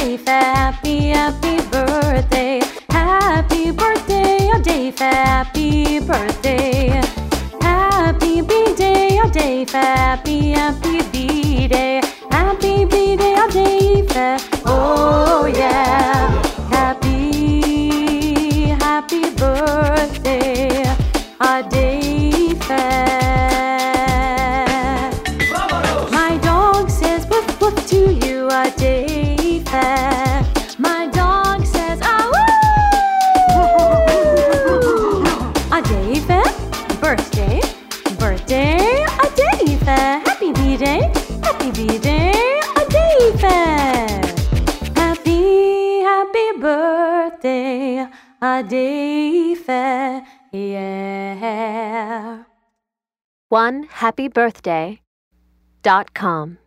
Dave, happy birthday. Happy birthday, oh Dave, happy birthday. Happy B-Day, oh Dave, happy B-Day. Happy B-Day, oh Dave, oh yeah. Happy birthday, oh Dave. My dog says woof woof to you, oh Dave. My dog says ah woo. Oh Dave, birthday, oh Dave. Happy B-Day, oh Dave. Happy birthday, oh Dave, yeah. OneHappyBirthday.com